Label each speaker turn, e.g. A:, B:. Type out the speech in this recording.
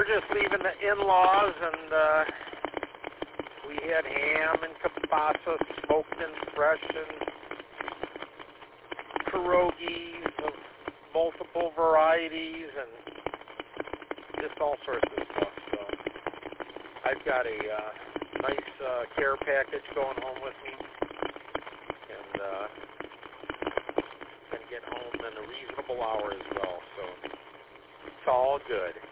A: we're just leaving the in-laws, and we had ham and kielbasa, smoked and fresh, and pierogies of multiple varieties, and just all sorts of stuff. So I've got a nice care package going home with me, and going to get home in a reasonable hour as well. So it's all good.